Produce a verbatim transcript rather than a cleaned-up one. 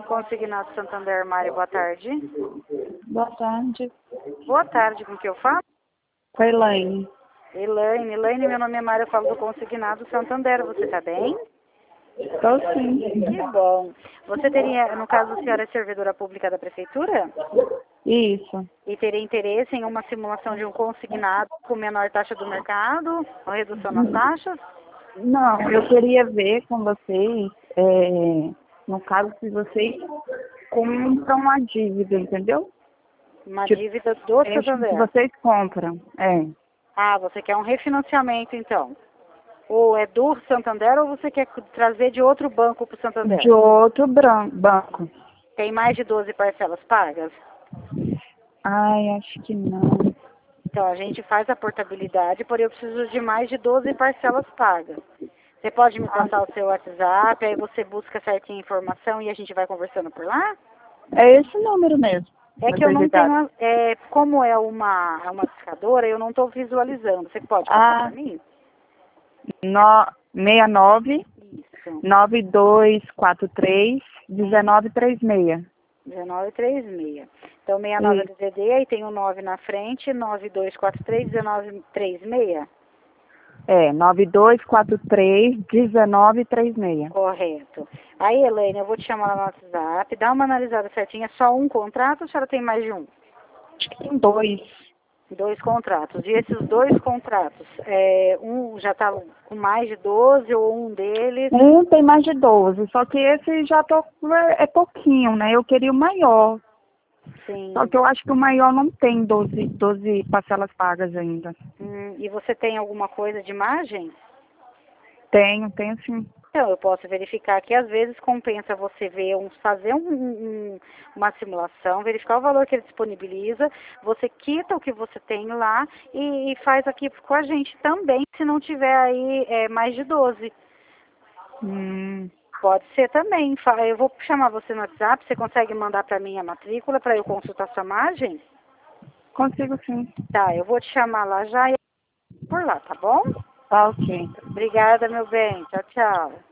Consignado Santander, Mário, boa tarde. Boa tarde. Boa tarde, com que eu falo? Com a Elaine. Elaine, Elaine, meu nome é Mário, eu falo do Consignado Santander, você está bem? Estou sim. Que bom. Você teria, no caso, a senhora é servidora pública da prefeitura? Isso. E teria interesse em uma simulação de um consignado com menor taxa do mercado, ou redução nas taxas? Não, eu queria ver com vocês, é, no caso, se vocês compram uma dívida, entendeu? Uma Tipo, dívida do é, se Santander. vocês compram, é. Ah, você quer um refinanciamento, então? Ou é do Santander ou você quer trazer de outro banco para o Santander? De outro bran- banco. Tem mais de doze parcelas pagas? Ai, acho que não. Então, a gente faz a portabilidade, porém eu preciso de mais de doze parcelas pagas. Você pode me passar o seu WhatsApp, aí você busca certinha informação e a gente vai conversando por lá? É esse número mesmo. É que eu não tenho, é, como é uma, é uma discadora, eu não estou visualizando. Você pode passar Ah, para mim? no, sessenta e nove, Isso, noventa e dois quarenta e três, dezenove trinta e seis. dezenove trinta e seis. Então, sessenta e nove é do D D, aí tem o nove na frente, nove dois quatro três, dezenove trinta e seis. É, nove dois quatro três, dezenove trinta e seis. Correto. Aí, Elaine, eu vou te chamar lá no WhatsApp, dá uma analisada certinha. É só um contrato ou a senhora tem mais de um? Acho que tem dois. Dois contratos. E esses dois contratos, é, um já está com mais de doze ou um deles? Um tem mais de doze, só que esse já tô, é pouquinho, né? Eu queria o maior. Sim. Só que eu acho que o maior não tem doze, doze parcelas pagas ainda. Hum, e você tem alguma coisa de margem? Tenho, tenho sim. Então, eu posso verificar que às vezes compensa você ver um, fazer um, um, uma simulação, verificar o valor que ele disponibiliza, você quita o que você tem lá e, e faz aqui com a gente também, se não tiver aí é, mais de doze. Hum, Pode ser também. Fa- Eu vou chamar você no WhatsApp, você consegue mandar para mim a matrícula para eu consultar sua margem? consigo sim. Tá, eu vou te chamar lá já e por lá, tá bom? Tá ok. Obrigada, meu bem. Tchau, tchau.